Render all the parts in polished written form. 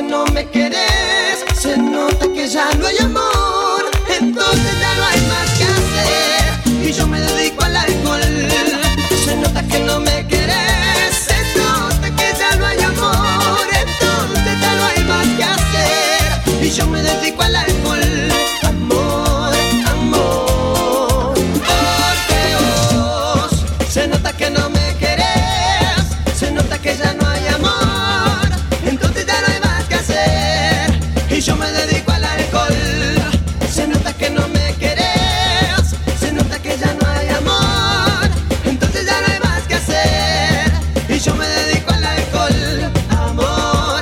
no me querés, se nota que ya no hay amor, entonces ya no hay más que hacer y yo me dedico al alcohol. Se nota que no me querés, se nota que ya no hay amor, entonces ya no hay más que hacer y yo me dedico al alcohol. Amor, amor, porque vos se nota que no me querés, se nota que ya no hay amor, entonces ya no hay más que hacer y yo me dedico al alcohol. Se nota que no me querés, se nota que ya no hay amor, entonces ya no hay más que hacer y yo me dedico al alcohol. Amor,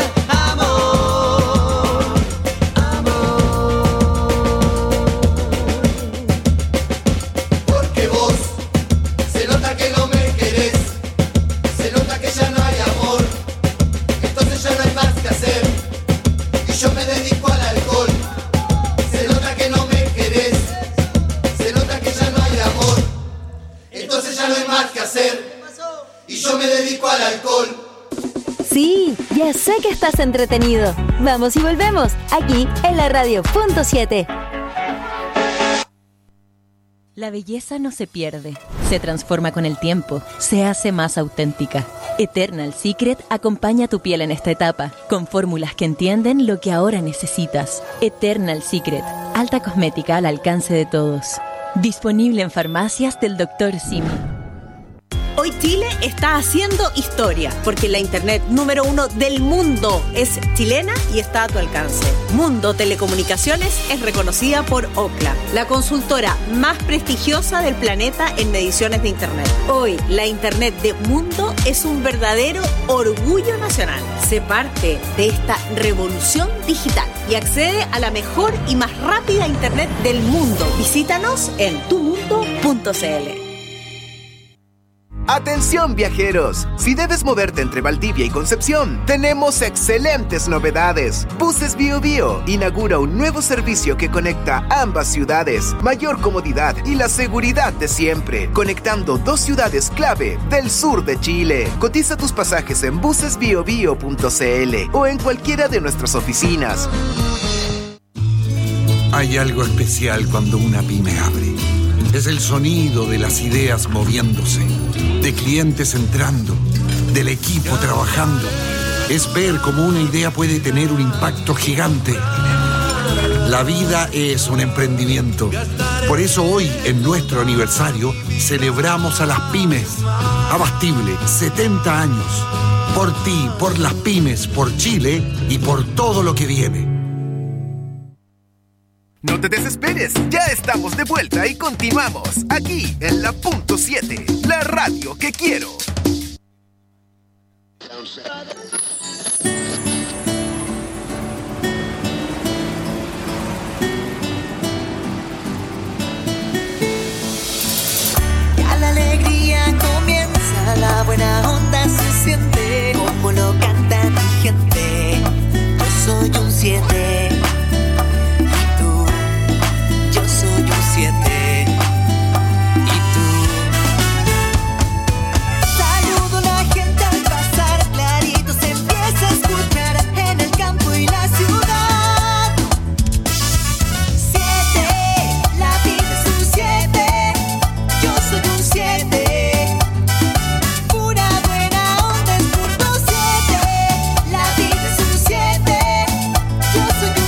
amor, amor. Porque vos se nota que no me querés, se nota que ya no hay amor, entonces ya no hay más que hacer y yo me dedico al alcohol. Se nota que no me querés, se nota que ya no hay amor, entonces ya no hay más que hacer y yo me dedico al alcohol. Sí, ya sé que estás entretenido. Vamos y volvemos, aquí en la radio.7. La belleza no se pierde, se transforma con el tiempo, se hace más auténtica. Eternal Secret acompaña tu piel en esta etapa, con fórmulas que entienden lo que ahora necesitas. Eternal Secret, alta cosmética al alcance de todos. Disponible en farmacias del Dr. Simi. Hoy Chile está haciendo historia, porque la internet número 1 del mundo es chilena y está a tu alcance. Mundo Telecomunicaciones es reconocida por Ookla, la consultora más prestigiosa del planeta en mediciones de internet. Hoy, la internet de Mundo es un verdadero orgullo nacional. Sé parte de esta revolución digital y accede a la mejor y más rápida internet del mundo. Visítanos en tumundo.cl. ¡Atención, viajeros! Si debes moverte entre Valdivia y Concepción, tenemos excelentes novedades. Buses Bio Bio inaugura un nuevo servicio que conecta ambas ciudades. Mayor comodidad y la seguridad de siempre, conectando dos ciudades clave del sur de Chile. Cotiza tus pasajes en bucesbiobio.cl o en cualquiera de nuestras oficinas. Hay algo especial cuando una pyme abre. Es el sonido de las ideas moviéndose, de clientes entrando, del equipo trabajando. Es ver cómo una idea puede tener un impacto gigante. La vida es un emprendimiento. Por eso hoy, en nuestro aniversario, celebramos a las pymes. Abastible, 70 años. Por ti, por las pymes, por Chile y por todo lo que viene. No te desesperes, ya estamos de vuelta y continuamos aquí en la Punto 7, la radio que quiero. Ya la alegría comienza, la buena onda se siente, como lo canta mi gente. Yo soy un 7. Saludo a la gente al pasar, clarito se empieza a escuchar en el campo y la ciudad. 7, la vida es un 7, yo soy un 7. Pura buena onda es punto 7, la vida es un 7, yo soy un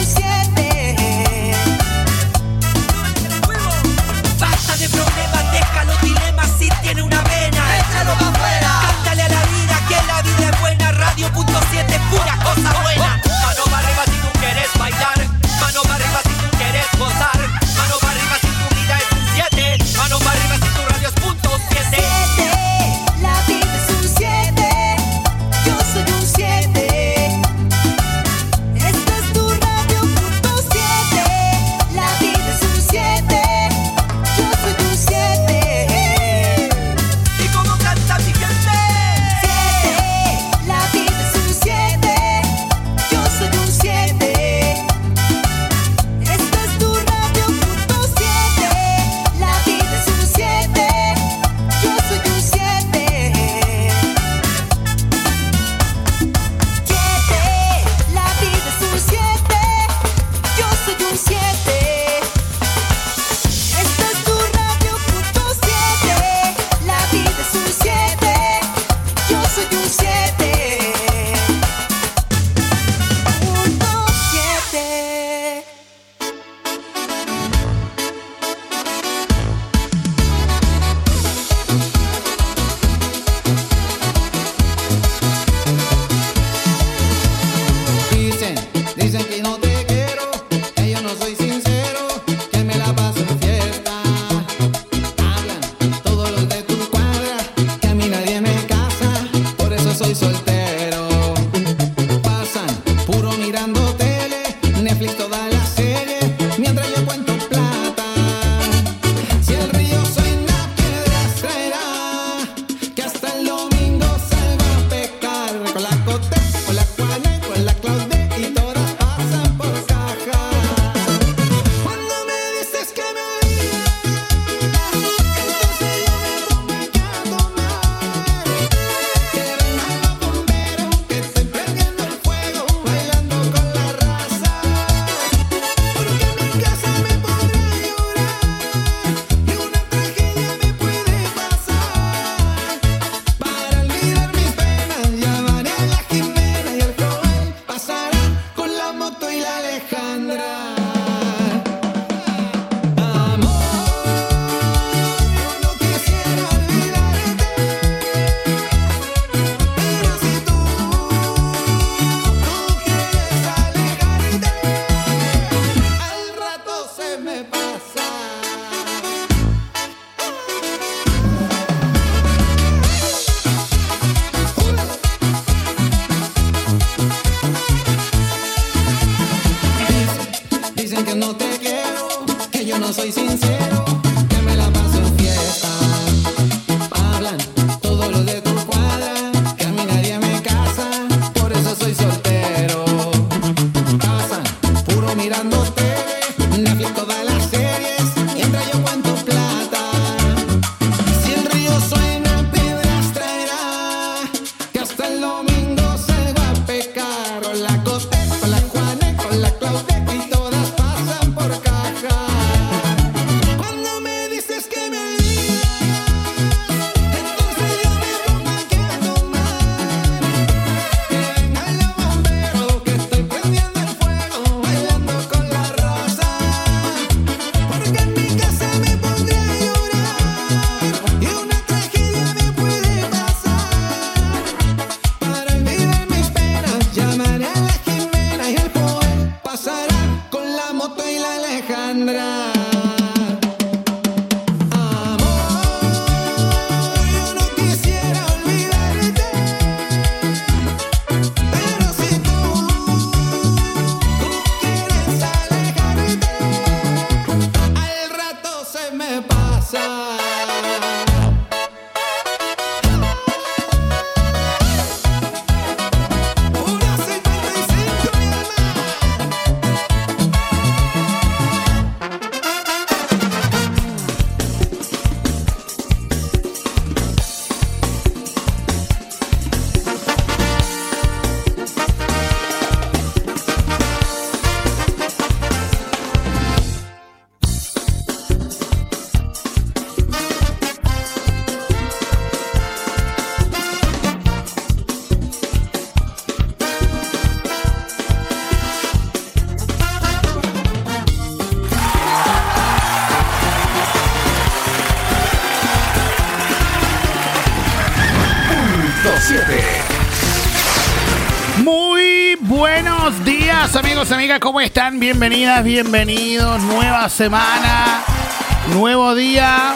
Muy buenos días, amigos, amigas, ¿cómo están? Bienvenidas, bienvenidos. Nueva semana, nuevo día,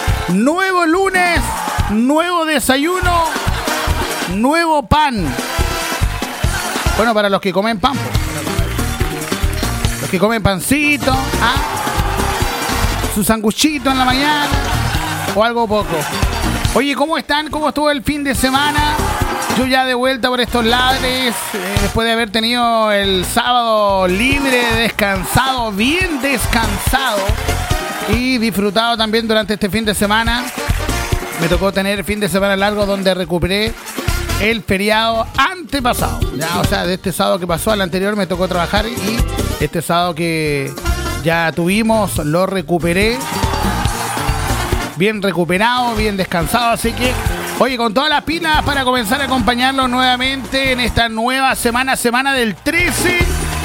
nuevo lunes, nuevo desayuno, nuevo pan. Bueno, para los que comen pan, los que comen pancito, su sanguchito en la mañana o algo poco. Oye, ¿cómo están? ¿Cómo estuvo el fin de semana? Yo ya de vuelta por estos lares, después de haber tenido el sábado libre, descansado, bien descansado y disfrutado también durante este fin de semana. Me tocó tener fin de semana largo donde recuperé el feriado antepasado. Ya, o sea, de este sábado que pasó al anterior me tocó trabajar y este sábado que ya tuvimos lo recuperé. Bien recuperado, bien descansado, así que oye, con todas las pilas para comenzar a acompañarlos nuevamente en esta nueva semana, semana del 13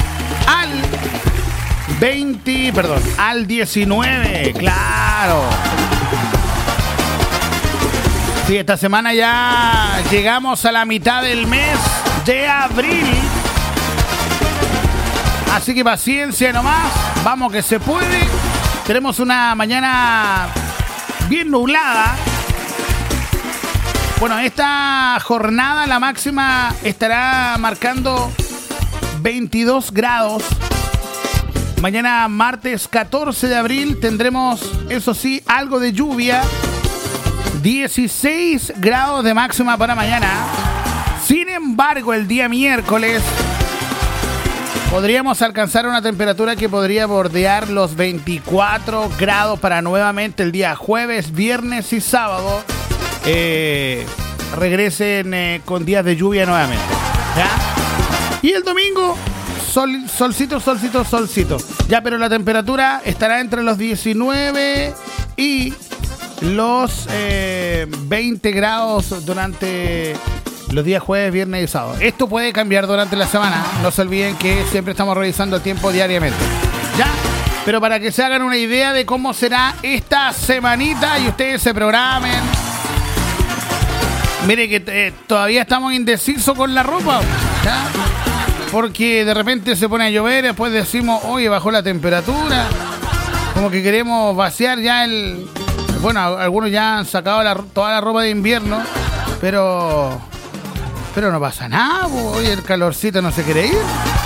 al 19, claro. Sí, esta semana ya llegamos a la mitad del mes de abril. Así que paciencia nomás, vamos que se puede. Tenemos una mañana bien nublada. Bueno, esta jornada la máxima estará marcando 22 grados. Mañana martes 14 de abril tendremos, eso sí, algo de lluvia. 16 grados de máxima para mañana. Sin embargo, el día miércoles podríamos alcanzar una temperatura que podría bordear los 24 grados para nuevamente el día jueves, viernes y sábado. Regresen con días de lluvia nuevamente, ¿ya? Y el domingo, solcito. Ya, pero la temperatura estará entre los 19 y los 20 grados durante los días jueves, viernes y sábado. Esto puede cambiar durante la semana. No se olviden que siempre estamos revisando el tiempo diariamente. ¿Ya? Pero para que se hagan una idea de cómo será esta semanita y ustedes se programen. Mire que todavía estamos indecisos con la ropa, ¿ya? Porque de repente se pone a llover, después decimos, oye, bajó la temperatura. Como que queremos vaciar ya el... Bueno, algunos ya han sacado toda la ropa de invierno, pero no pasa nada, oye, el calorcito no se quiere ir.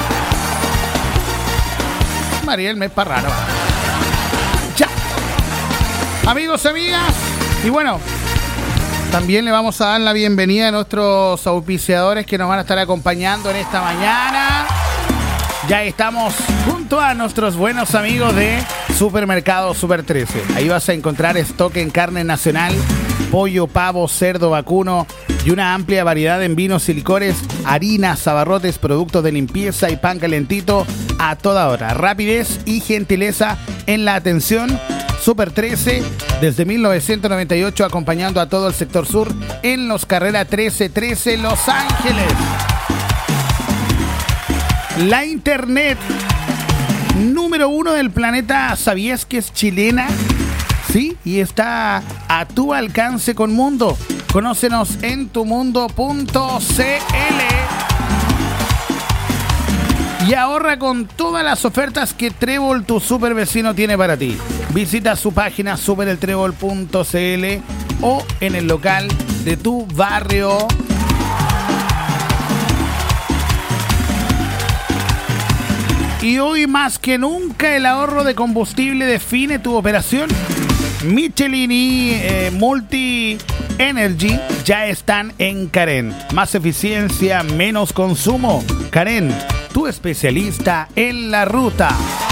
Mariel, me es para raro. Ya. Amigos, amigas, y bueno, también le vamos a dar la bienvenida a nuestros auspiciadores que nos van a estar acompañando en esta mañana. Ya estamos junto a nuestros buenos amigos de Supermercado Super 13. Ahí vas a encontrar stock en carne nacional, pollo, pavo, cerdo, vacuno y una amplia variedad en vinos y licores, harinas, abarrotes, productos de limpieza y pan calentito a toda hora. Rapidez y gentileza en la atención. Super 13, desde 1998, acompañando a todo el sector sur en los Carrera 1313 Los Ángeles. La internet número 1 del planeta, ¿sabías que es chilena? Sí, y está a tu alcance con Mundo. Conócenos en tumundo.cl y ahorra con todas las ofertas que Trébol, tu super vecino, tiene para ti. Visita su página supereltrébol.cl o en el local de tu barrio. Y hoy más que nunca el ahorro de combustible define tu operación. Michelin y Multi Energy ya están en Karen. Más eficiencia, menos consumo. Karen, tu especialista en la ruta.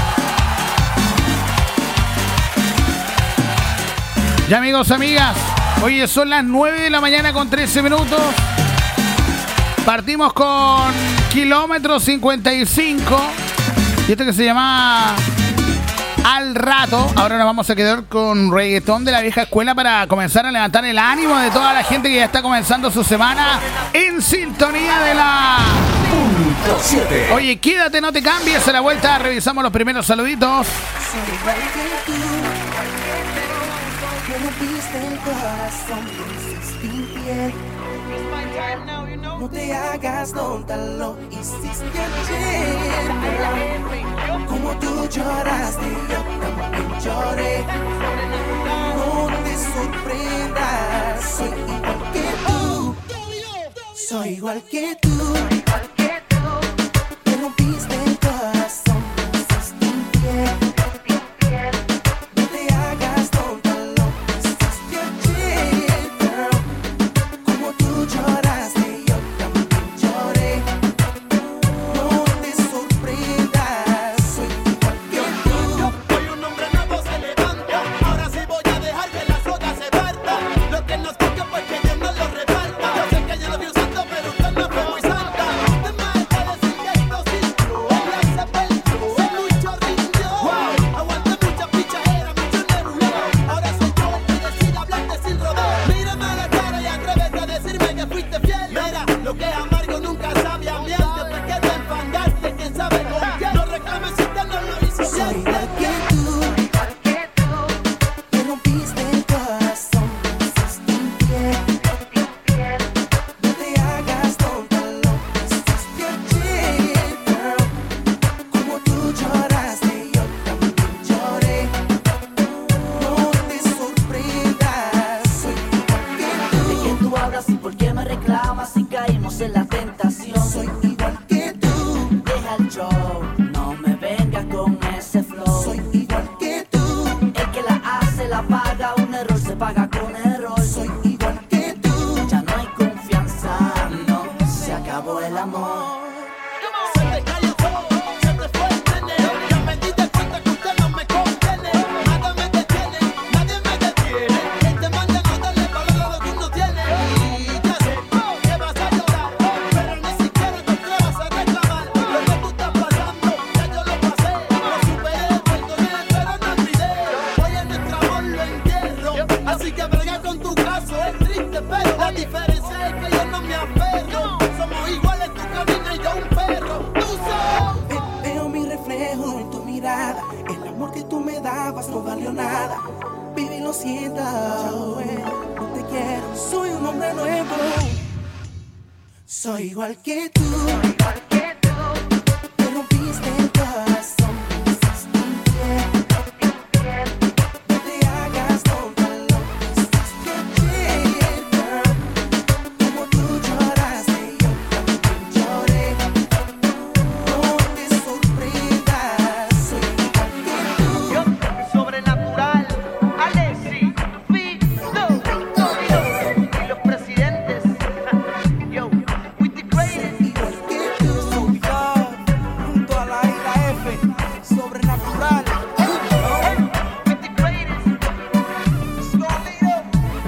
Ya, amigos, amigas, oye, son las 9 de la mañana con 13 minutos. Partimos con Kilómetro 55. Y esto que se llama Al Rato. Ahora nos vamos a quedar con reggaetón de la vieja escuela para comenzar a levantar el ánimo de toda la gente que ya está comenzando su semana en sintonía de la... Oye, quédate, no te cambies. A la vuelta revisamos los primeros saluditos. No te hagas tonta, lo hiciste ayer. Como tú lloraste, yo también lloré. No te sorprendas, soy igual que tú. Soy igual que tú. Me rompiste el corazón, lo hiciste infiel. No te hagas tonta, lo hiciste ayer, girl. Como tú lloraste. no valió nada. Viví, lo siento, no te quiero, soy un hombre nuevo. Soy igual que tú. Me rompiste el corazón, me hiciste infiel. No te hagas tonta, lo que hiciste ayer, girl. Como tú lloraste, yo también lloré. No te sorprendas, soy igual que tú. Yo, sobrenatural, Alexi, Vito, y los presidentes. Yo, with the greatest. Igual que tú. Soy God, junto a la I y la F. Sobrenatural. With the greatest. Let's go, Lito.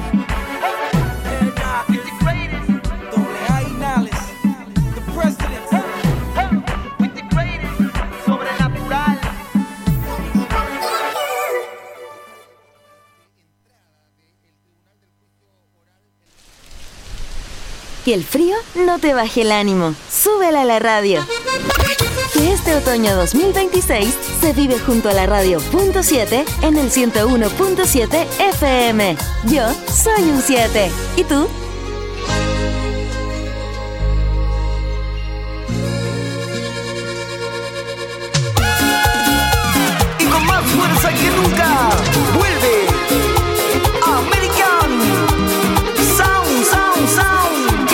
With the greatest. Doble A y Nales. The president. With the greatest. Sobrenatural. Que el frío no te baje el ánimo. Súbela a la radio. Que este otoño 2026 se vive junto a la radio .7 en el 101.7 FM. Yo soy un 7. ¿Y tú? Y con más fuerza que nunca, vuelve American Sound, Sound, Sound.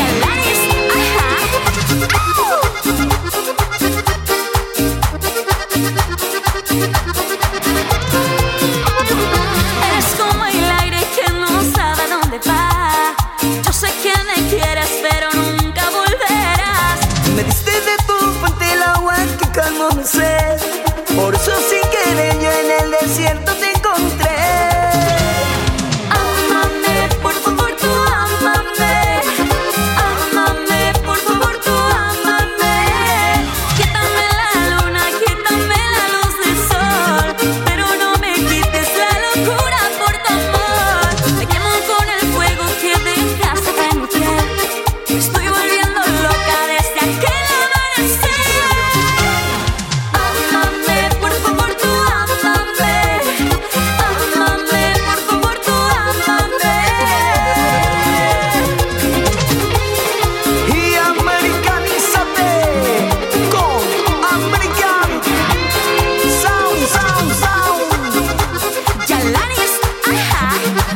Eres como el aire que no sabe a dónde va. Yo sé que me quieres, pero nunca volverás. Me diste de tu fuente el agua que calmó mi sed. Por eso sin querer yo en el desierto te encontré. Ámame, por favor, tú ámame. Ámame, por favor, tú ámame. Quítame la luna, quítame la luz del sol, pero no me quites la locura por tu amor. Me quemo con el fuego que dejaste en mi piel. Me estoy volviendo loca desde aquel amanecer. Ámame, por favor, tú ámame. Ámame, por favor, tú ámame. Y americanízate con American Sound, Sound, Sound. Yalanis, ajá.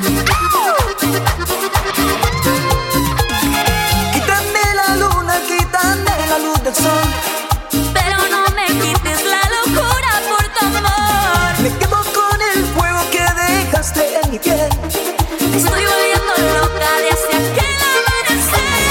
Quítame la luna, quítame la luz del sol. Pero no me quites la locura por tu amor. Me quemo con el fuego que dejaste en mi piel. Me estoy volviendo loca desde aquel amanecer.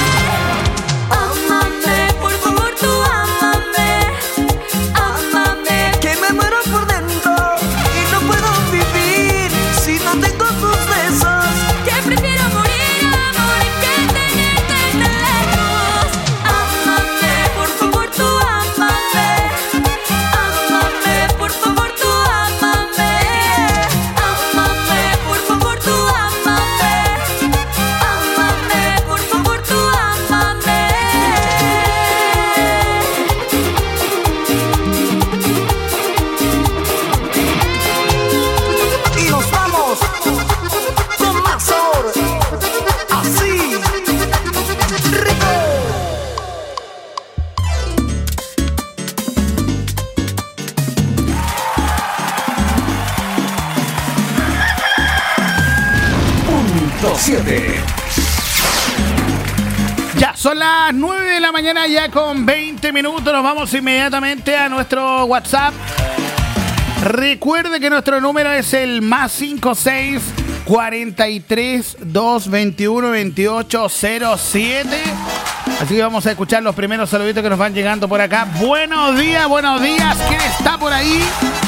Ámame, por favor, tú ámame. Ámame. Que me muero por dentro y no puedo vivir si no tengo tus besos. Que prefiero morir, amor, que tenerte tan lejos. Ámame, por favor, tú ámame. Ámame, por favor, tú ámame. Ámame, por favor, tú ámame. Ámame, por favor, tú ámame. Y nos vamos con más sabor. Así, rico. Punto 7. Ya, son las 9 de la mañana ya con 20 minutos. Nos vamos inmediatamente a nuestro WhatsApp. Recuerde que nuestro número es el +56 43 221 2807. Así que vamos a escuchar los primeros saluditos que nos van llegando por acá. Buenos días, buenos días. ¿Quién está por ahí?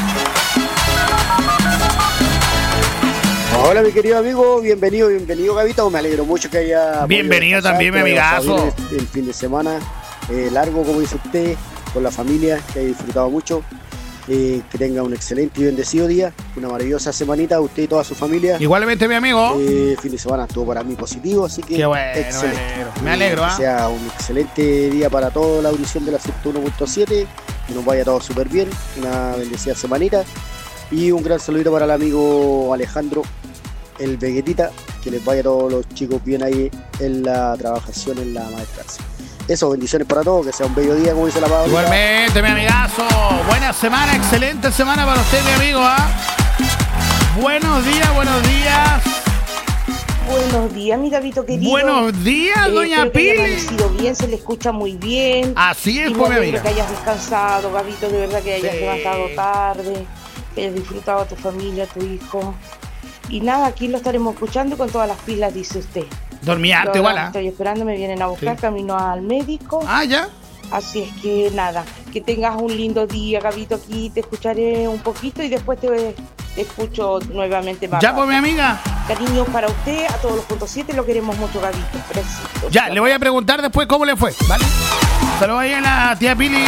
Hola mi querido amigo, bienvenido Gavito, me alegro mucho que haya... Bienvenido también mi amigazo. El fin de semana largo, como dice usted, con la familia, que haya disfrutado mucho. Que tenga un excelente y bendecido día, una maravillosa semanita, usted y toda su familia. Igualmente mi amigo. Fin de semana estuvo para mí positivo, así que qué bueno, excelente. Me alegro. Que sea un excelente día para toda la audición de la 101.7, que nos vaya todo súper bien, una bendecida semanita. Y un gran saludito para el amigo Alejandro, el Veguetita, que les vaya a todos los chicos bien ahí en la trabajación, en la maestranza. Eso, bendiciones para todos, que sea un bello día, como dice la Paula. Igualmente, mi amigazo. Buena semana, excelente semana para usted, mi amigo. Buenos días, buenos días. Buenos días, mi Gabito querido. Buenos días, doña Espero que haya Pili. amanecido bien, se le escucha muy bien. Así es, y pues, mi me alegro amiga. que hayas descansado, Gabito, de verdad que hayas Sí. levantado tarde, que hayas disfrutado a tu familia, a tu hijo. Y nada, aquí lo estaremos escuchando con todas las pilas, dice usted. Dormí harto Yo igual, ahora estoy esperando, me vienen a buscar, Sí. camino al médico. Ah, ya. Así es que nada, que tengas un lindo día, Gabito, aquí te escucharé un poquito y después te escucho nuevamente más. Ya, pues, mi amiga. Cariño para usted, a todos los .7, lo queremos mucho, Gabito. Besitos. Ya, le voy a preguntar después cómo le fue, ¿vale? Saludos ahí a la tía Pili.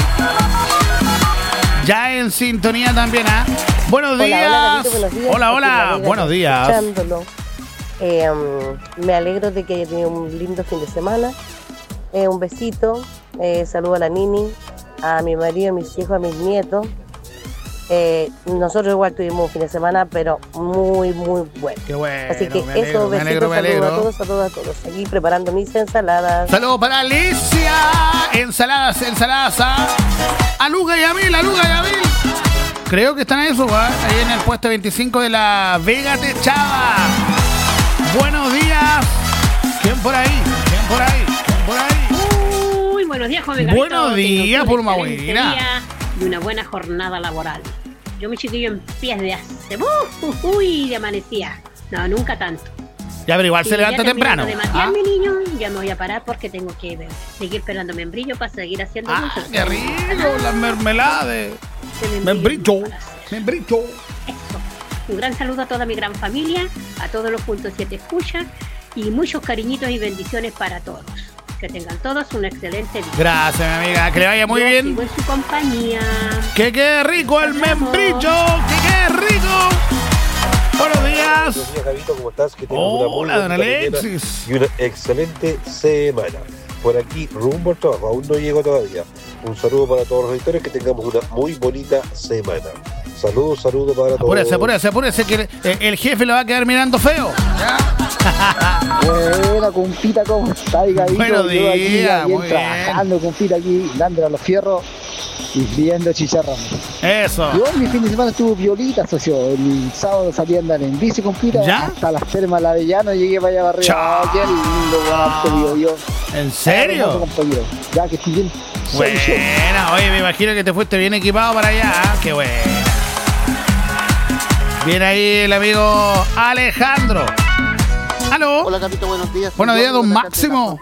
Ya en sintonía también, ¿ah? Buenos días. Gabito, buenos días. Hola, Aquí hola. la Vega, Buenos días. escuchándolo. Me alegro de que haya tenido un lindo fin de semana. Un besito. Saludo a la Nini, a mi marido, a mis hijos, a mis nietos. Nosotros igual tuvimos un fin de semana, pero muy, muy bueno. Qué bueno. Así que me alegro, eso, me alegro, besitos, me saludos alegro. a todos, a todos, a todos. Aquí preparando mis ensaladas. Saludos para Alicia. Ensaladas, ensaladas. A Luca y a Mil, a Luca y a Mil. Creo que están en eso, ¿va? Ahí en el puesto 25 de la Vega Techada. Buenos días. ¿Quién por ahí? ¿Quién por ahí? ¿Quién por ahí? Muy buenos días, joven Gabito. Buenos días, Tengo por un excelente Mahuina. día y una buena jornada laboral. Yo, mi chiquillo, en pies de hace... de amanecía. No, nunca tanto. Ya, pero igual Y se levanta ya temprano. terminando de matear, mi niño, ya me voy a parar porque tengo que seguir esperando membrillo para seguir haciendo dulces. Qué rico, la mermelada de membrillo. Membrillo. Eso. Un gran saludo a toda mi gran familia, a todos los .7 escuchan y muchos cariñitos y bendiciones para todos. Que tengan todos un excelente día. Gracias, mi amiga. Que le vaya muy Yo bien. sigo en su compañía. Que quede rico el membrillo. Que quede rico. Buenos días. Buenos días, Gabito, ¿cómo estás? Que tengas Hola, una muy don bonita mañana Alexis. y una excelente semana. Por aquí, rumbo al trabajo, aún no llego todavía. Un saludo para todos los editores, que tengamos una muy bonita semana. Saludos para todos. Apúrese, que el jefe lo va a quedar mirando feo. Buena, compita, ¿cómo está, Gabito? Buenos Yo aquí días, bien muy bien. trabajando, compita, aquí dándole a los fierros y viendo chicharrón. Eso. Yo mi fin de semana estuvo violita, socio. El sábado salí a andar en bici, compita, ¿Ya? hasta las termas la Avellano, llegué para allá para arriba. Chao. Qué lindo, harto yo. ¿En serio? Hermoso, compañero. Ya que estoy bien. Soy yo. Buena, oye, me imagino que te fuiste bien equipado para allá. Qué bueno. Viene ahí el amigo Alejandro. ¿Aló? Hola, Capito, buenos días. Buenos días, don Yo, Máximo.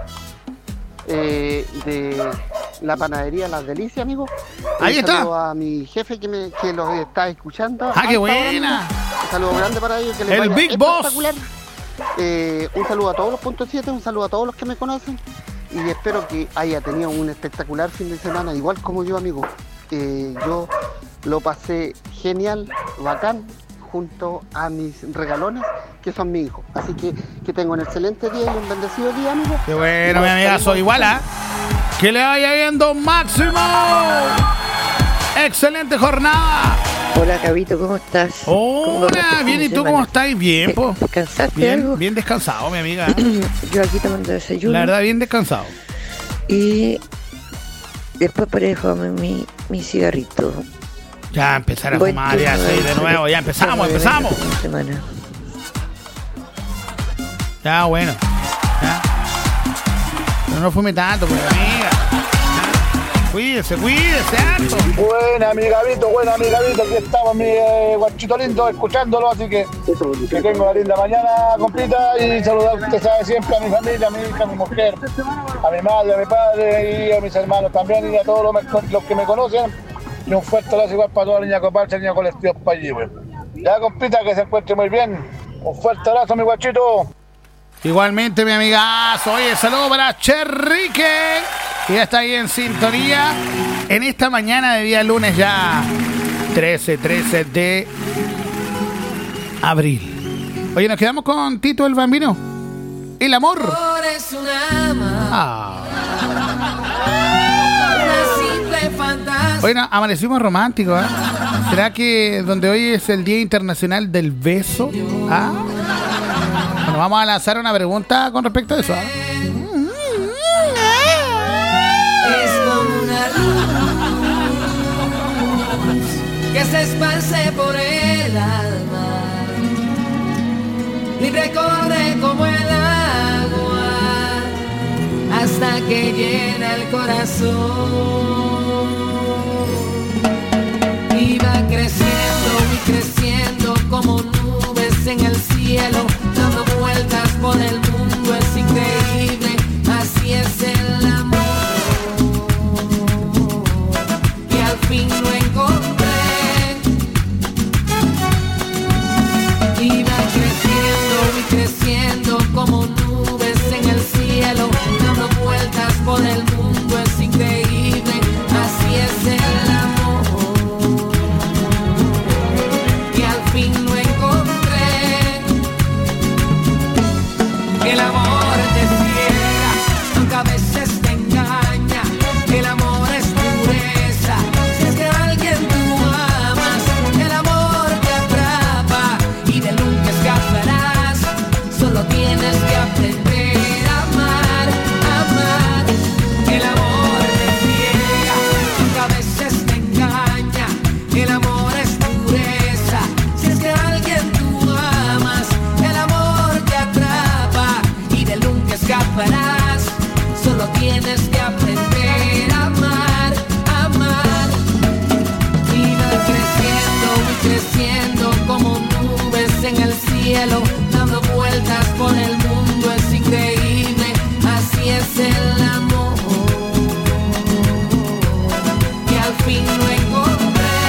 de la panadería Las Delicias, amigo. Ahí está. Saludo a mi jefe que los está escuchando. ¡Ah, qué hasta ahora, buena! amigo. Un saludo grande para ellos. Que les El vaya Big Boss. espectacular. Un saludo a todos los .7, un saludo a todos los que me conocen. Y espero que haya tenido un espectacular fin de semana, igual como yo, amigo. Yo lo pasé genial, bacán, junto a mis regalones, que son mi hijo. Así que tengo un excelente día y un bendecido día, amigo. Qué bueno, mi amiga, soy igual, ¿ah? Que le vaya bien, don Máximo. Excelente jornada. Hola, Gabito, ¿cómo estás? Hola, bien, ¿y tú cómo estás? Bien, po. ¿Descansaste Bien, algo? bien descansado, mi amiga. Yo aquí tomando desayuno. La verdad, bien descansado. Y después paré de mi cigarrito. Ya empezar a Buen fumar ya, turno sí, de nuevo, ya empezamos. Semana. Ya, bueno. Ya. Pero no fume tanto, pues, amiga. Cuídese, harto. Buena, mi Gabito, aquí estamos, mi guachito lindo, escuchándolo, así que tengo una linda mañana, compita, y saludar, usted sabe, siempre a mi familia, a mi hija, a mi mujer, a mi madre, a mi padre, y a mis hermanos también, y a todos los que me conocen, y un fuerte abrazo igual para toda la niña Copalcha, niña colectivo para allí, güey. Ya, compita, que se encuentre muy bien, un fuerte abrazo, mi guachito. Igualmente, mi amigazo. Oye, saludo para Cherrique, que ya está ahí en sintonía en esta mañana de día lunes ya 13 de abril. Oye, nos quedamos con Tito el Bambino. El amor. Es una ama, una simple fantasía. Oye, no, amanecimos románticos, ¿eh? ¿Será que donde hoy es el Día Internacional del Beso? ¿Ah? Bueno, vamos a lanzar una pregunta con respecto a eso. ¿Ah? Es como una luz que se esparce por el alma, libre corre como el agua hasta que llena el corazón. Y va creciendo y creciendo como nubes en el cielo, dando vueltas por el mundo, es increíble, así es el amor. Y al fin lo encontré. Y va creciendo y creciendo como nubes en el cielo, dando vueltas por el mundo, es increíble, así es el amor. Y al fin lo encontré. El amor te ciega, aunque a veces te engaña. El amor es pureza. Si es que a alguien tú amas, el amor te atrapa y de nunca escaparás. Solo tienes que aprender a amar, amar. El amor te ciega, aunque a veces te engaña. El amor es pureza. Si es que a alguien tú amas, el amor te atrapa y de nunca escaparás. Solo tienes que aprender a amar, amar. Y va creciendo como nubes en el cielo, dando vueltas por el mundo, es increíble, así es el amor. Y al fin lo encontré.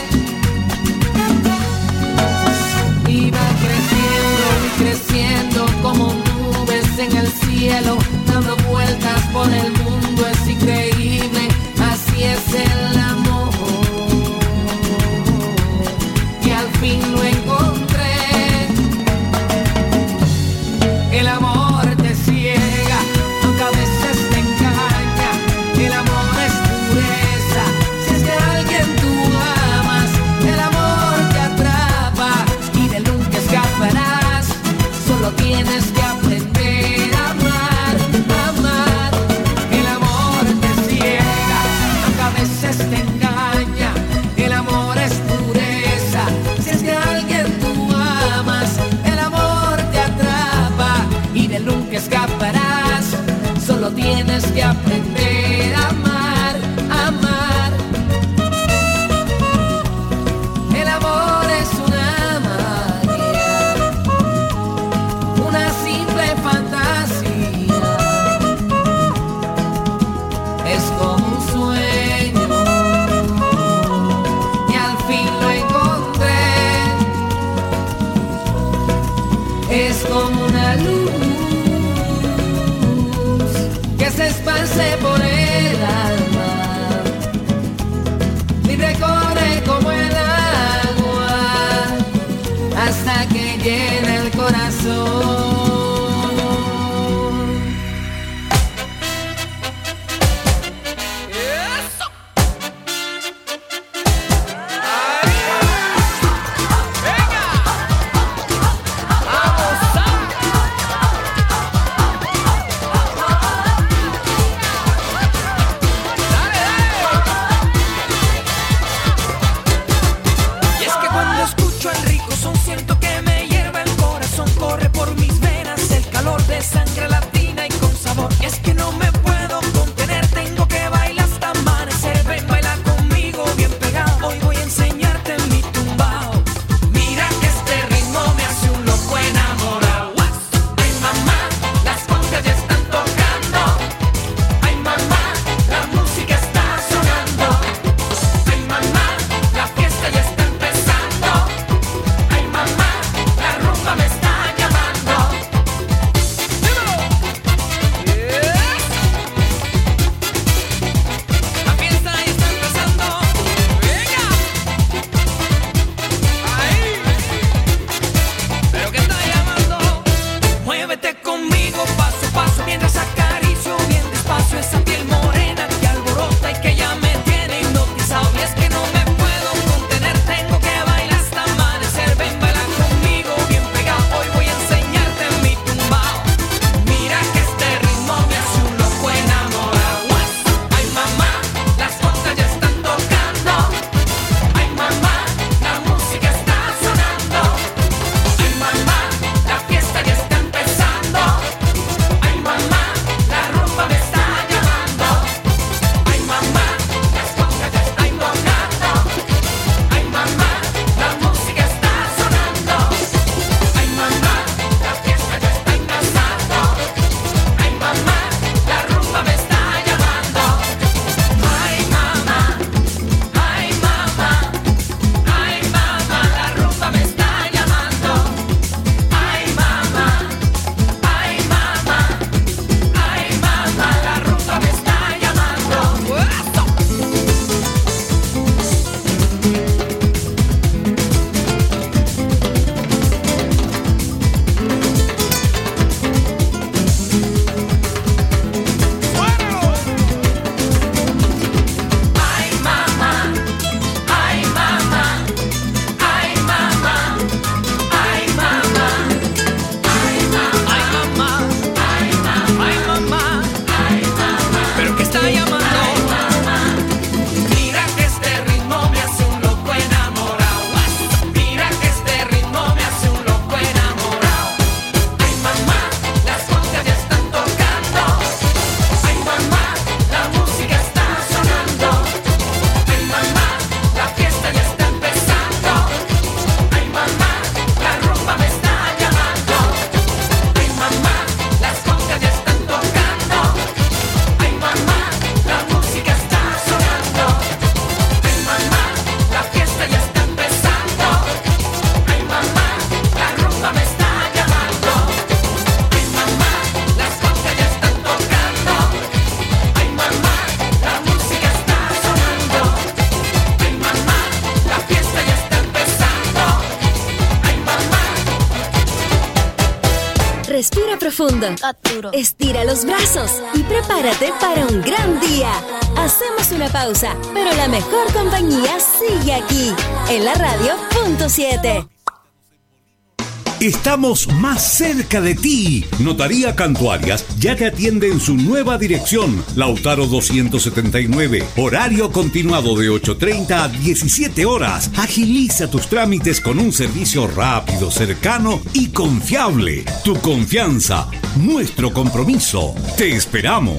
Y va creciendo como nubes en el cielo, dando vueltas por el mundo, es increíble, así es el amor. Y al fin lo encontré. El amor te ciega, aunque a veces te engaña. El amor es pureza. Si es que a alguien tú amas, el amor te atrapa y de nunca escaparás. Solo tienes que aprender a amar, amar. El amor te ciega, aunque a veces te engaña. El amor es pureza. Si es que a alguien tú amas, el amor te atrapa y de nunca escaparás. Solo tienes que aprender a amar, amar. El amor es una magia, una simple fantasía. Es como un sueño y al fin lo encontré. Es como una luz que se esparce por el alma, libre corre como el agua hasta que llena el corazón. Respira profundo. Estira los brazos y prepárate para un gran día. Hacemos una pausa, pero la mejor compañía sigue aquí, en la radio punto 7. Estamos más cerca de ti. Notaría Cantuarias ya te atiende en su nueva dirección. Lautaro 279. Horario continuado de 8:30 a 17 horas. Agiliza tus trámites con un servicio rápido, cercano y confiable. Tu confianza, nuestro compromiso. Te esperamos.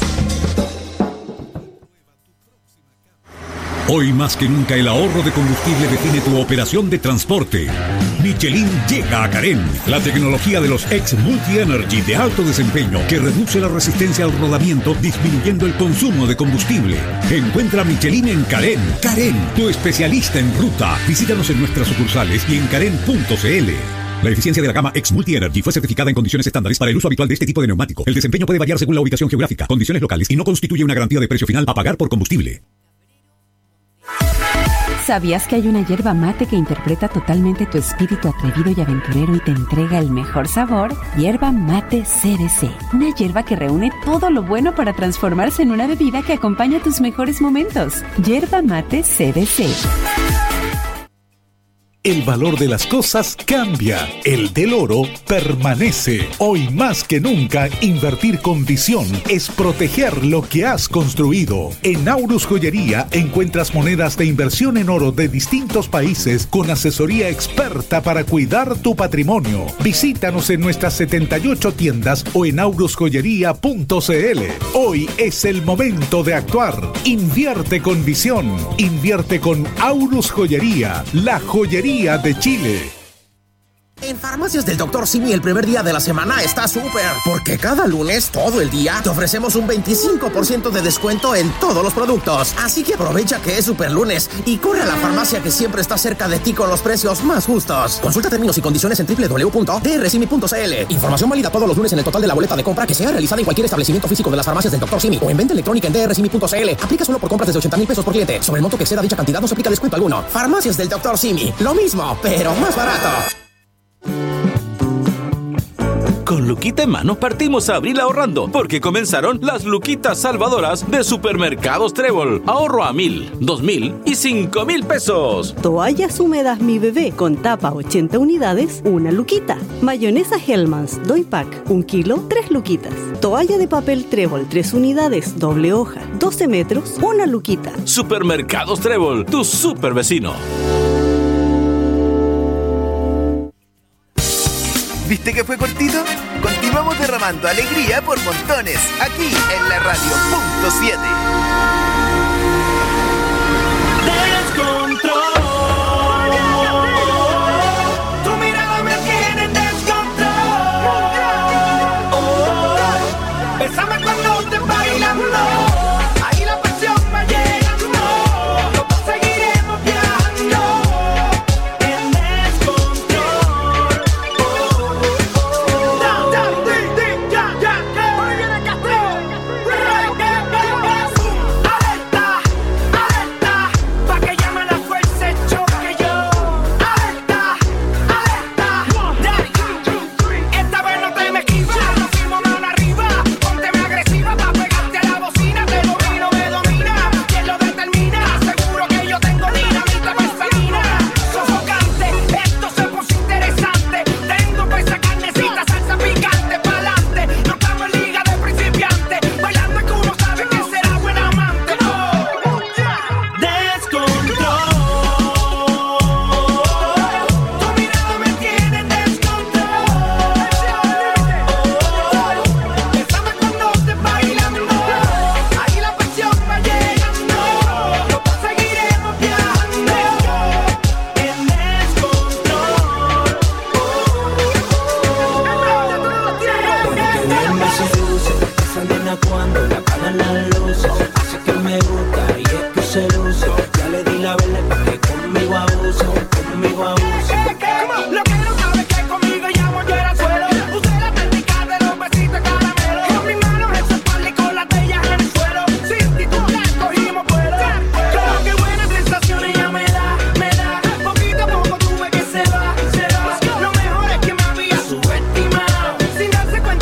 Hoy más que nunca el ahorro de combustible define tu operación de transporte. Michelin llega a Carén, la tecnología de los X Multi Energy de alto desempeño que reduce la resistencia al rodamiento disminuyendo el consumo de combustible. Encuentra Michelin en Carén. Carén, tu especialista en ruta. Visítanos en nuestras sucursales y en carén.cl. La eficiencia de la gama X Multi Energy fue certificada en condiciones estándares para el uso habitual de este tipo de neumático. El desempeño puede variar según la ubicación geográfica, condiciones locales y no constituye una garantía de precio final a pagar por combustible. ¿Sabías que hay una yerba mate que interpreta totalmente tu espíritu atrevido y aventurero y te entrega el mejor sabor? Yerba mate CBC. Una yerba que reúne todo lo bueno para transformarse en una bebida que acompaña tus mejores momentos. Yerba mate CBC. El valor de las cosas cambia. El del oro permanece. Hoy más que nunca, invertir con visión es proteger lo que has construido. En Aurus Joyería encuentras monedas de inversión en oro de distintos países con asesoría experta para cuidar tu patrimonio. Visítanos en nuestras 78 tiendas o en aurusjoyería.cl. Hoy es el momento de actuar. Invierte con visión. Invierte con Aurus Joyería, la joyería de Chile. En Farmacias del Dr. Simi el primer día de la semana está súper, porque cada lunes, todo el día, te ofrecemos un 25% de descuento en todos los productos. Así que aprovecha que es super lunes y corre a la farmacia que siempre está cerca de ti con los precios más justos. Consulta términos y condiciones en www.drsimi.cl. Información válida todos los lunes en el total de la boleta de compra que sea realizada en cualquier establecimiento físico de las Farmacias del Dr. Simi o en venta electrónica en drsimi.cl. Aplica solo por compras desde 80,000 pesos por cliente. Sobre el monto que exceda dicha cantidad no se aplica descuento alguno. Farmacias del Dr. Simi. Lo mismo, pero más barato. Con Luquita en mano partimos a abril ahorrando, porque comenzaron las Luquitas salvadoras de Supermercados Trébol. Ahorro a 1,000, 2,000 y 5,000 pesos. Toallas húmedas Mi Bebé con tapa 80 unidades, 1 luquita. Mayonesa Hellmann's, Doy Pack, 1 kilo, 3 luquitas. Toalla de papel Trébol, 3 unidades, doble hoja, 12 metros, 1 luquita. Supermercados Trébol, tu super vecino. ¿Viste que fue cortito? Continuamos derramando alegría por montones, aquí en la radio punto 7. Descontrol. Tu mirada me tiene en descontrol. Bésame cuando te bailando. Ahí la pasión va llegando. Los dos seguiremos viajando. En descontrol. Alerta, alerta, pa' que llame la fuerza el choque yo. Alerta, alerta, esta vez no te me esquivas. Nos fuimos mano arriba, pónteme agresiva pa' pegarte a la bocina. Te domino, me domina, ¿quién lo determina? Seguro que yo tengo dinamita pesadina. Sofocante, esto se puso interesante. Tengo pa' esa carnecita, salsa picante, pa'lante. No estamos en liga de principiantes, bailando es que uno sabe que será buen amante. Descontrol. Tu mirada me tiene en descontrol. Bésame cuando te bailando. Ahí la pasión va llegando. Los dos seguiremos viajando. En descontrol. Me seduce, esa nena cuando le apagan las luces, hace que me gusta y es que se luce. Ya le di la vela para que conmigo abuse, conmigo abuse. Lo que no sabe es que conmigo llamo yo era suelo. Usé la técnica de los besitos caramelo. Con mis manos en su espalda y con las de ellas en el suelo. Sin titular cogimos vuelo. Claro que buenas sensaciones ella me da. Poquito a poco tuve que se va. Lo mejor es que me había subestimado. Sin darse cuenta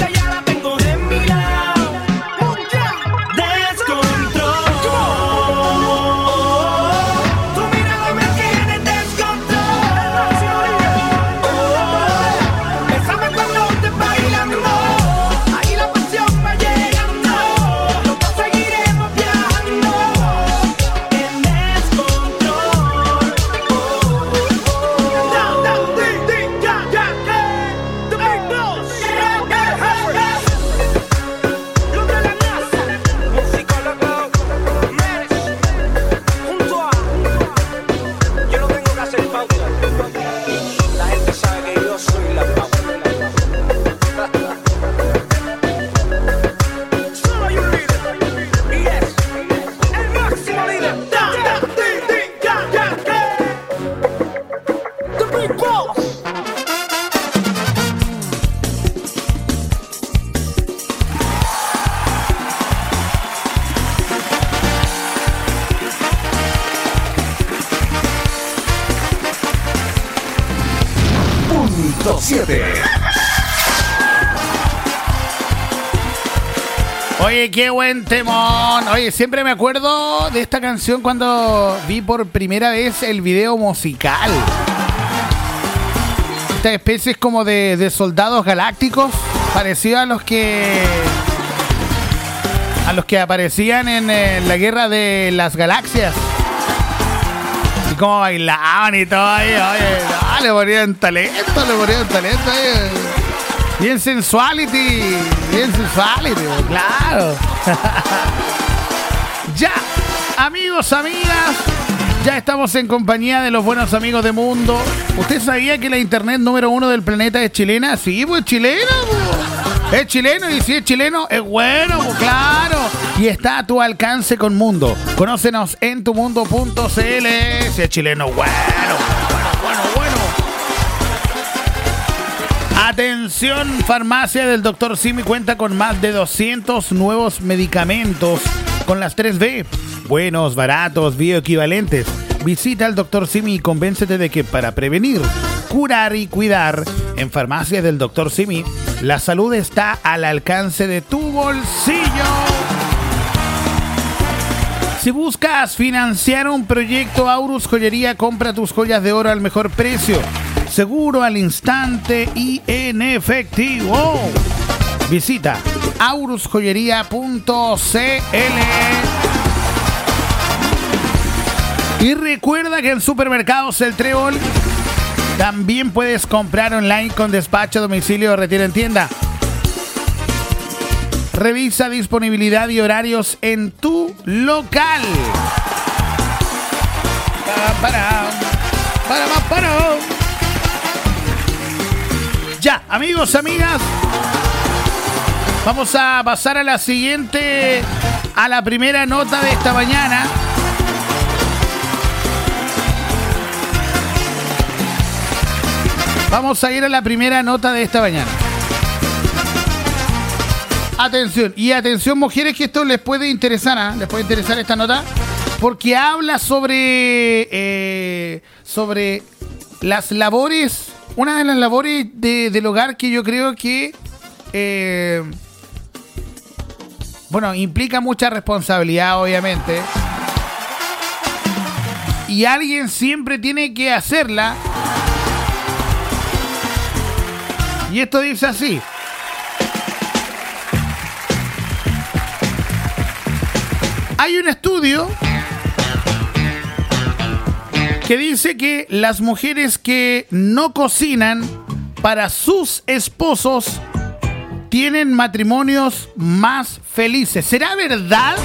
101.7. Oye, qué buen temón. Oye, siempre me acuerdo de esta canción cuando vi por primera vez el video musical. Estas especies como de soldados galácticos, parecidos a los que aparecían en la Guerra de las Galaxias. Y cómo bailaban y todo ahí. Oye, le ponían talento ahí. Bien sensuality, claro. Ya, amigos, amigas, ya estamos en compañía de los buenos amigos de Mundo. ¿Usted sabía que la internet número 1 del planeta es chilena? Sí, pues chilena, pues. Es chileno, y si es chileno, es bueno, pues claro. Y está a tu alcance con Mundo. Conócenos en tumundo.cl. Si es chileno, bueno. Atención, Farmacia del Dr. Simi cuenta con más de 200 nuevos medicamentos con las 3B. Buenos, baratos, bioequivalentes. Visita al Dr. Simi y convéncete de que para prevenir, curar y cuidar, en Farmacia del Dr. Simi, la salud está al alcance de tu bolsillo. Si buscas financiar un proyecto, Aurus Joyería compra tus joyas de oro al mejor precio. Seguro, al instante y en efectivo. Visita aurusjoyería.cl. Y recuerda que en Supermercados El Trébol también puedes comprar online con despacho a domicilio o retiro en tienda. Revisa disponibilidad y horarios en tu local. Para. Ya, amigos, amigas, vamos a pasar a la primera nota de esta mañana. Vamos a ir a la primera nota de esta mañana. Atención, mujeres, que esto les puede interesar, ¿eh? Les puede interesar esta nota, porque habla sobre las labores. Una de las labores del hogar que yo creo que implica mucha responsabilidad, obviamente. Y alguien siempre tiene que hacerla. Y esto dice así: hay un estudio que dice que las mujeres que no cocinan para sus esposos tienen matrimonios más felices. ¿Será verdad?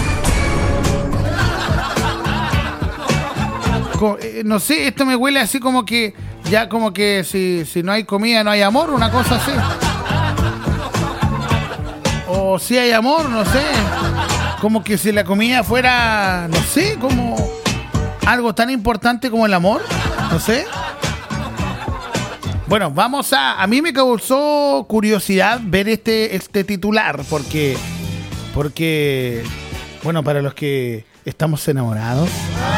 No sé, esto me huele así como que si no hay comida no hay amor, una cosa así. O si hay amor, no sé. Como que si la comida fuera, no sé, como algo tan importante como el amor, no sé. Bueno, a mí me causó curiosidad ver este titular, porque, bueno, para los que estamos enamorados,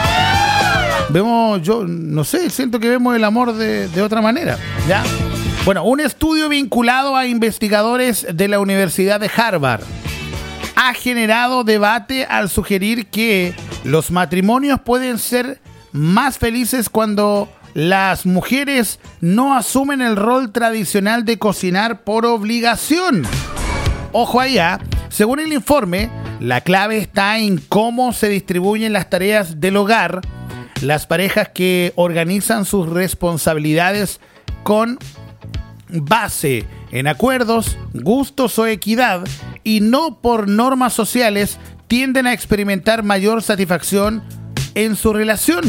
yo no sé, siento que vemos el amor de otra manera, ¿ya? Bueno, un estudio vinculado a investigadores de la Universidad de Harvard ha generado debate al sugerir que los matrimonios pueden ser más felices cuando las mujeres no asumen el rol tradicional de cocinar por obligación. Ojo allá, según el informe, la clave está en cómo se distribuyen las tareas del hogar. Las parejas que organizan sus responsabilidades con base en acuerdos, gustos o equidad y no por normas sociales tienden a experimentar mayor satisfacción en su relación.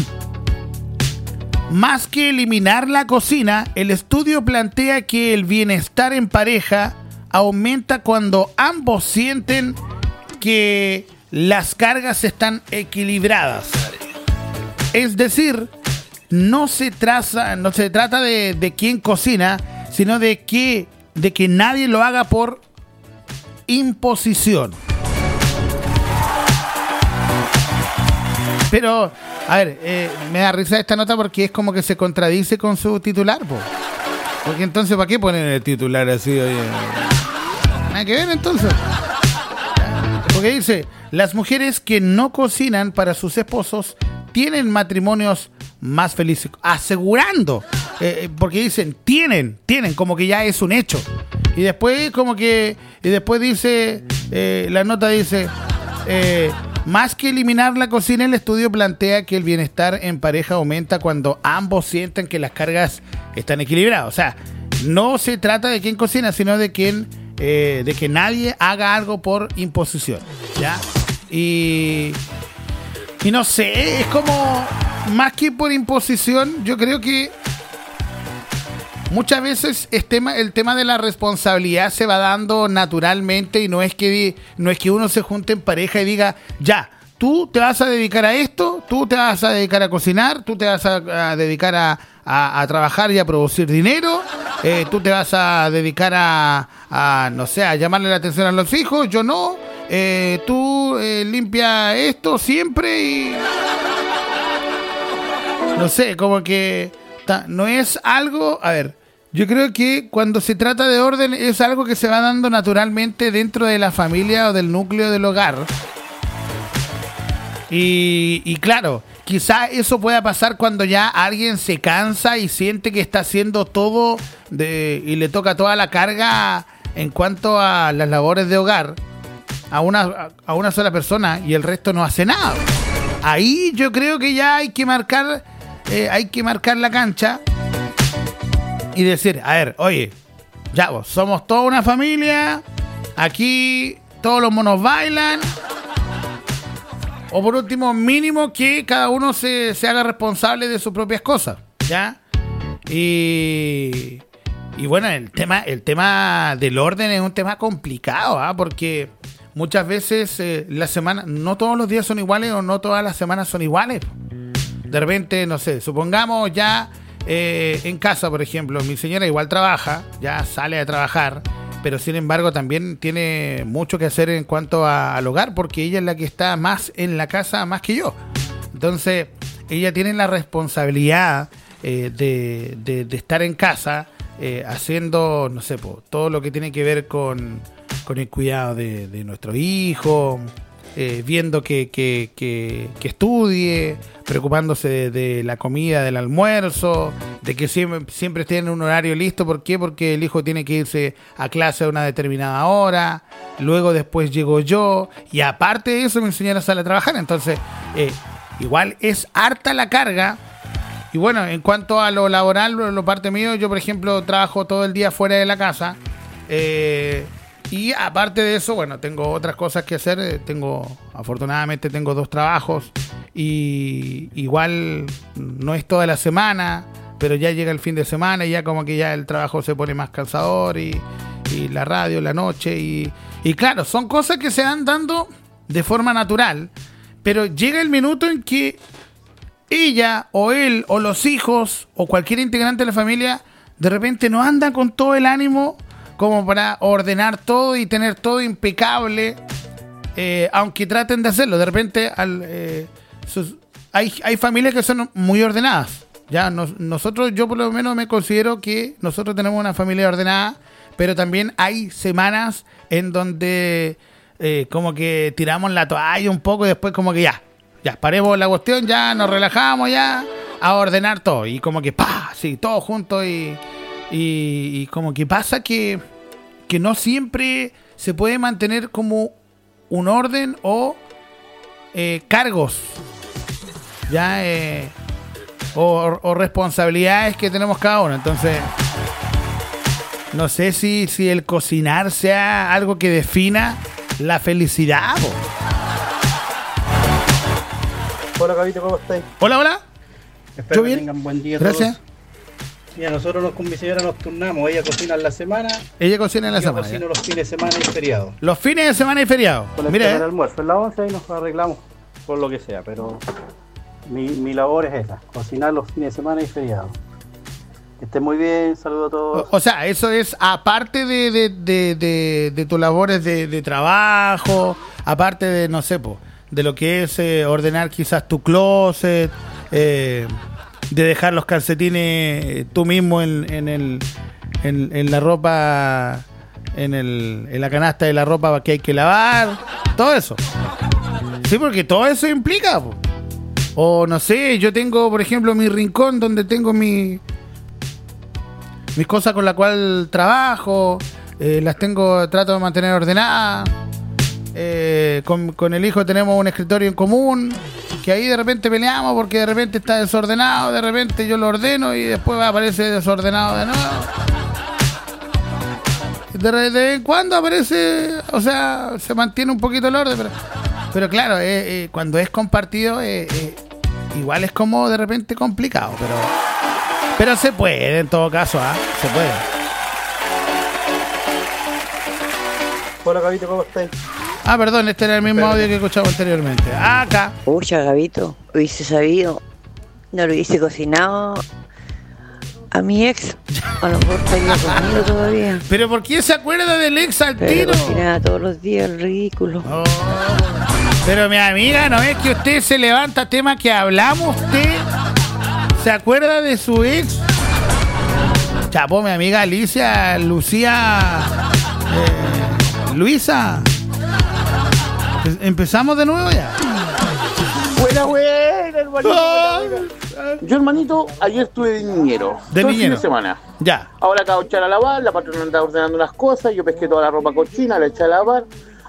Más que eliminar la cocina, el estudio plantea que el bienestar en pareja aumenta cuando ambos sienten que las cargas están equilibradas. Es decir, no se trata de quién cocina, sino de que nadie lo haga por imposición. Pero, a ver, me da risa esta nota porque es como que se contradice con su titular, po. Porque entonces, ¿para qué ponen el titular así? Oye? Nada que ver entonces. Porque dice, las mujeres que no cocinan para sus esposos tienen matrimonios más felices. Asegurando. Porque dicen, tienen, como que ya es un hecho. Y después dice, la nota dice, más que eliminar la cocina, el estudio plantea que el bienestar en pareja aumenta cuando ambos sienten que las cargas están equilibradas. O sea, no se trata de quién cocina, sino de que nadie haga algo por imposición, ¿ya? Y no sé, es como, más que por imposición, yo creo que muchas veces el tema de la responsabilidad se va dando naturalmente y no es que uno se junte en pareja y diga, ya, tú te vas a dedicar a esto, tú te vas a dedicar a cocinar, tú te vas a dedicar a trabajar y a producir dinero, tú te vas a dedicar a no sé, a llamarle la atención a los hijos, yo no, tú limpia esto siempre y... No sé, como que no es algo... A ver, yo creo que cuando se trata de orden es algo que se va dando naturalmente dentro de la familia o del núcleo del hogar. Y claro, quizá eso pueda pasar cuando ya alguien se cansa y siente que está haciendo todo y le toca toda la carga en cuanto a las labores de hogar a una sola persona y el resto no hace nada. Ahí yo creo que ya hay que marcar la cancha y decir, a ver, oye, ya vos, somos toda una familia, aquí todos los monos bailan, o por último, mínimo que cada uno se haga responsable de sus propias cosas, ¿ya? Y bueno, el tema del orden es un tema complicado, ¿ah? Porque muchas veces la semana, no todos los días son iguales o no todas las semanas son iguales. De repente, no sé, supongamos ya en casa, por ejemplo, mi señora igual trabaja, ya sale a trabajar, pero sin embargo también tiene mucho que hacer en cuanto al hogar, porque ella es la que está más en la casa más que yo. Entonces, ella tiene la responsabilidad de estar en casa haciendo, no sé, todo lo que tiene que ver con el cuidado de nuestro hijo, viendo que estudie, preocupándose de la comida, del almuerzo, de que siempre esté en un horario listo. ¿Por qué? Porque el hijo tiene que irse a clase a una determinada hora, luego después llego yo, y aparte de eso mi señora sale a trabajar. Entonces, igual es harta la carga. Y bueno, en cuanto a lo laboral, lo parte mío, yo por ejemplo trabajo todo el día fuera de la casa, y aparte de eso, bueno, tengo otras cosas que hacer. Afortunadamente tengo 2 trabajos y igual no es toda la semana, pero ya llega el fin de semana y ya como que ya el trabajo se pone más cansador y la radio, la noche y claro, son cosas que se van dando de forma natural, pero llega el minuto en que ella o él o los hijos o cualquier integrante de la familia de repente no anda con todo el ánimo como para ordenar todo y tener todo impecable, aunque traten de hacerlo. De repente hay familias que son muy ordenadas. Ya nosotros, yo por lo menos me considero que nosotros tenemos una familia ordenada, pero también hay semanas en donde como que tiramos la toalla un poco y después como que ya paremos la cuestión, ya nos relajamos ya a ordenar todo y como que sí, todo junto y como que pasa que no siempre se puede mantener como un orden o cargos ya o responsabilidades que tenemos cada uno. Entonces no sé si el cocinar sea algo que defina la felicidad. Hola, Gabito, ¿cómo estáis? Hola. Espero ¿Yo bien? que tengan buen día. Gracias. Todos. Mira, nosotros con mi señora nos turnamos. Ella cocina en la semana. Ella cocina en la semana. Yo cocino los fines de semana y feriados. Los fines de semana y feriados. Mira, el almuerzo en la 11 y nos arreglamos por lo que sea, pero mi labor es esa, cocinar los fines de semana y feriados. Que estén muy bien, saludos a todos. O sea, eso es aparte de tus labores de trabajo, aparte de, no sé, de lo que es ordenar quizás tu closet, de dejar los calcetines tú mismo en en la ropa, en la canasta de la ropa que hay que lavar, todo eso. Sí, porque todo eso implica, po. O no sé, yo tengo, por ejemplo, mi rincón donde tengo mis cosas con las cuales trabajo, trato de mantener ordenadas. Con el hijo tenemos un escritorio en común, que ahí de repente peleamos porque de repente está desordenado, de repente yo lo ordeno y después aparece desordenado de nuevo. De vez en cuando aparece, o sea, se mantiene un poquito el orden, pero claro, cuando es compartido, igual es como de repente complicado, pero se puede en todo caso, se puede. Hola, Gabito, ¿cómo estás? Perdón, este era el mismo audio que escuchaba anteriormente. Acá. Pucha, Gabito, hubiese sabido, no lo hubiese cocinado a mi ex, a lo mejor estaría conmigo todavía. ¿Pero por qué se acuerda del ex al tiro? Cocinaba todos los días, el ridículo. Oh, pero mi amiga, ¿no es que usted se levanta tema que hablamos? ¿Usted se acuerda de su ex? Chapo, mi amiga Luisa. ¿Empezamos de nuevo ya? Buena, hermanito. Yo, hermanito, ayer estuve de niñero. De todo niñero. El fin de semana. Ya. Ahora acabo de echar a lavar, la patrona andaba ordenando unas cosas, yo pesqué toda la ropa cochina, la eché a lavar.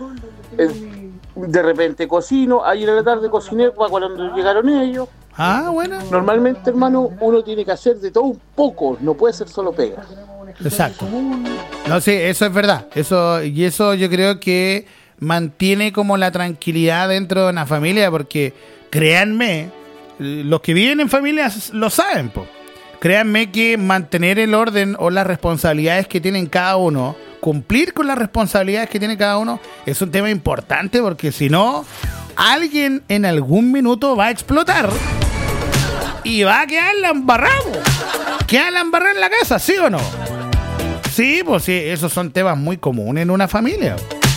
De repente cocino, ayer en la tarde cociné para cuando llegaron ellos. Bueno. Normalmente, hermano, uno tiene que hacer de todo un poco, no puede ser solo pega. Exacto. No, sí, eso es verdad. Eso yo creo que mantiene como la tranquilidad dentro de una familia, porque créanme, los que viven en familias lo saben, po. Créanme que mantener el orden o las responsabilidades que tienen cada uno, cumplir con las responsabilidades que tiene cada uno, es un tema importante, porque si no, alguien en algún minuto va a explotar y va a quedar la embarrada. ¿Queda la embarrada en la casa, sí o no? Sí, pues sí, esos son temas muy comunes en una familia.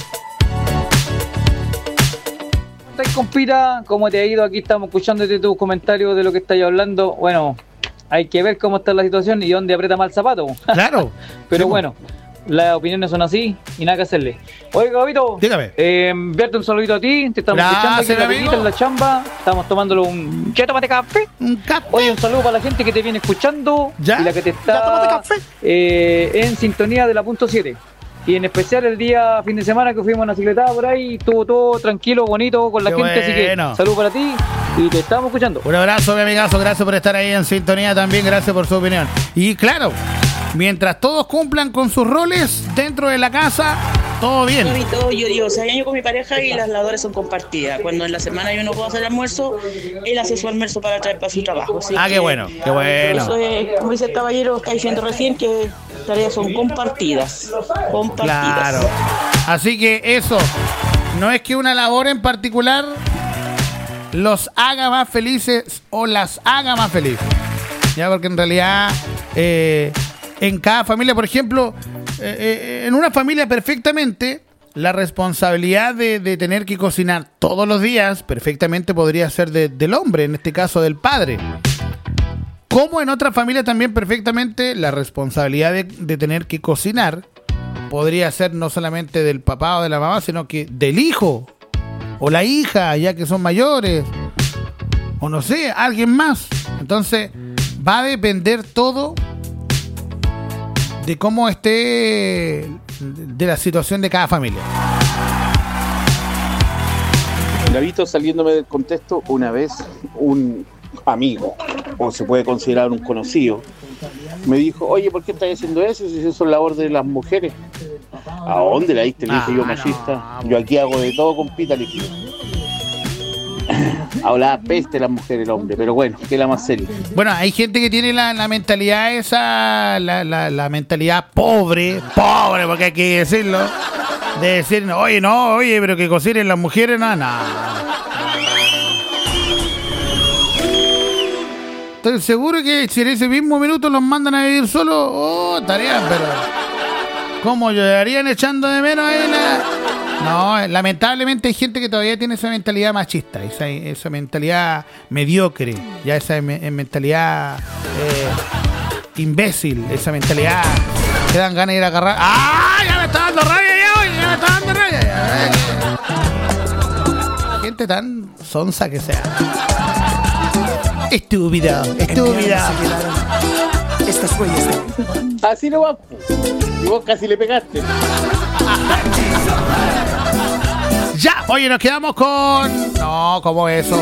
Compita, ¿cómo te ha ido? Aquí estamos escuchándote tus comentarios de lo que estáis hablando. Bueno, hay que ver cómo está la situación y dónde aprieta más el zapato. Claro. Pero sí, bueno, las opiniones son así y nada que hacerle. Oye, Gabito, dígame. Enviarte un saludito a ti. Te estamos escuchando aquí en la pequita, en la chamba. Estamos tomándolo un... ¿Ya tómate café? Un café. Oye, un saludo para la gente que te viene escuchando. ¿Ya? Y la que te está ¿Ya tómate café? En sintonía de la punto 7. Y en especial el día fin de semana que fuimos a una cicletada por ahí, estuvo todo tranquilo, bonito con la gente, bueno. Así que saludos para ti y te estamos escuchando. Un abrazo, mi amigazo, gracias por estar ahí en sintonía también, gracias por su opinión. Y claro, mientras todos cumplan con sus roles dentro de la casa, todo bien. Yo digo, 6 años con mi pareja y las labores son compartidas. Cuando en la semana yo no puedo hacer almuerzo, él hace su almuerzo para traer para su trabajo. Así qué bueno, qué bueno. Eso es, como dice el caballero, está diciendo recién que tareas son compartidas. Claro. Así que eso, no es que una labor en particular los haga más felices o las haga más felices. Ya, porque en realidad en cada familia, por ejemplo, en una familia perfectamente, la responsabilidad de tener que cocinar todos los días perfectamente podría ser del hombre, en este caso del padre. Como en otra familia también perfectamente la responsabilidad de tener que cocinar podría ser no solamente del papá o de la mamá, sino que del hijo o la hija, ya que son mayores, o no sé, alguien más. Entonces va a depender todo de cómo esté, de la situación de cada familia. Gabito, saliéndome del contexto, una vez un amigo, o se puede considerar un conocido, me dijo, oye, ¿por qué estás haciendo eso si eso es labor de las mujeres? ¿A dónde la diste? Le dije yo, machista. Yo aquí hago de todo, compita, le dije. Hablaba peste las mujeres, el hombre, pero bueno, que la más seria. Bueno, hay gente que tiene la mentalidad esa, la mentalidad pobre, porque hay que decirlo, de decir, oye, pero que cocinen las mujeres, nada. Estoy seguro que si en ese mismo minuto los mandan a vivir solos, tarea, pero ¿cómo llorarían echando de menos ahí? No, lamentablemente hay gente que todavía tiene esa mentalidad machista, esa mentalidad mediocre, ya esa mentalidad imbécil, esa mentalidad Te dan ganas de ir a agarrar. ¡Ah! Ya me está dando raya ya me está dando raya. Gente tan sonsa que sea. Estúpida. Estas huellas. Así no va. Y vos casi le pegaste. Ya, oye, nos quedamos con... No, ¿cómo eso?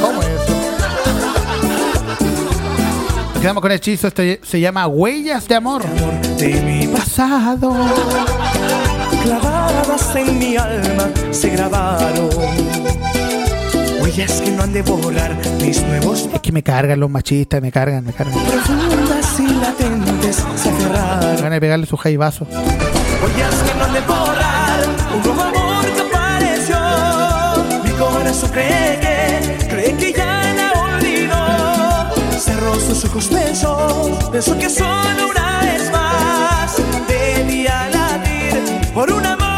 Nos quedamos con el hechizo, se llama Huellas de Amor. De mi pasado, clavadas en mi alma, se grabaron. Huellas que no han de borrar mis nuevos... Es que me cargan los machistas, me cargan. Profundas y latentes se aferraron. Van a pegarle su jaibazo. Huellas que no han de borrar un nuevo amor que apareció. Mi corazón cree que ya la olvidó. Cerró sus ojos, pensó que solo una vez más debía latir por un amor.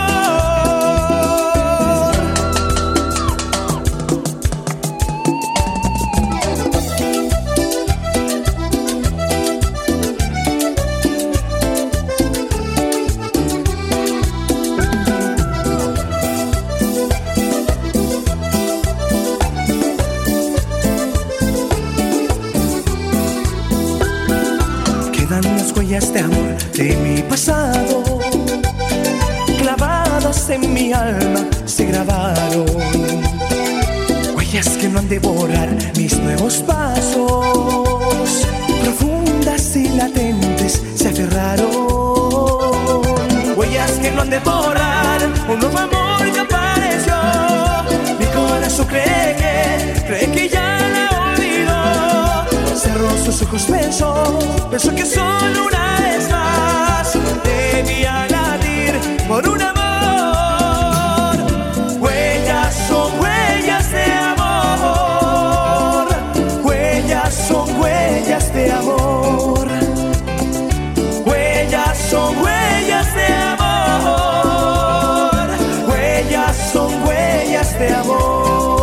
Las huellas de amor de mi pasado, clavadas en mi alma, se grabaron. Huellas que no han de borrar mis nuevos pasos, profundas y latentes se aferraron. Huellas que no han de borrar un nuevo amor que apareció. Mi corazón cree que ya la olvidó. Cerró sus ojos, pensó que solo una vez más debía latir por un amor. Huellas son huellas de amor. Huellas son huellas de amor. Huellas son huellas de amor. Huellas son huellas de amor.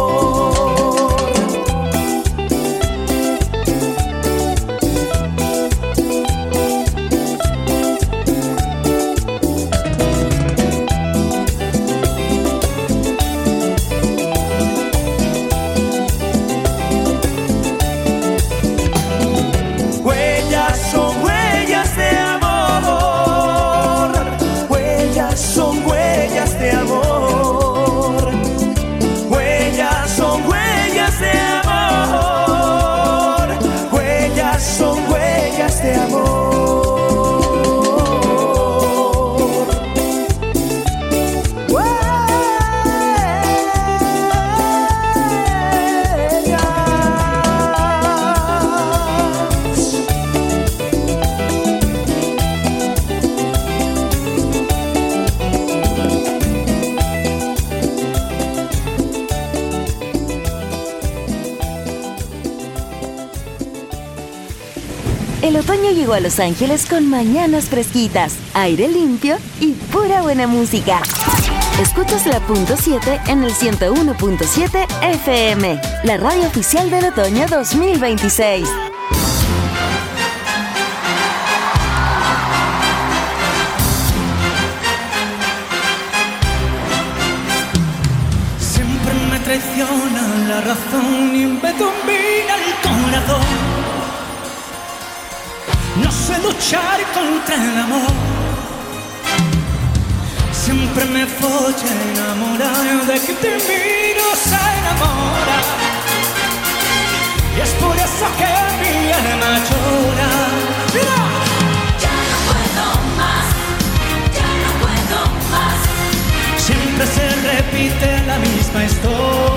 De amor. El otoño llegó a Los Ángeles con mañanas fresquitas, aire limpio y pura buena música. Escuchas la Punto 7 en el 101.7 FM, la radio oficial del otoño 2026. Siempre me traiciona la razón y me domina el corazón. No sé luchar contra el amor. Siempre me folla enamorar de que de mí no se enamora. Y es por eso que mi alma llora. ¡Mira! Ya no puedo más, ya no puedo más. Siempre se repite la misma historia.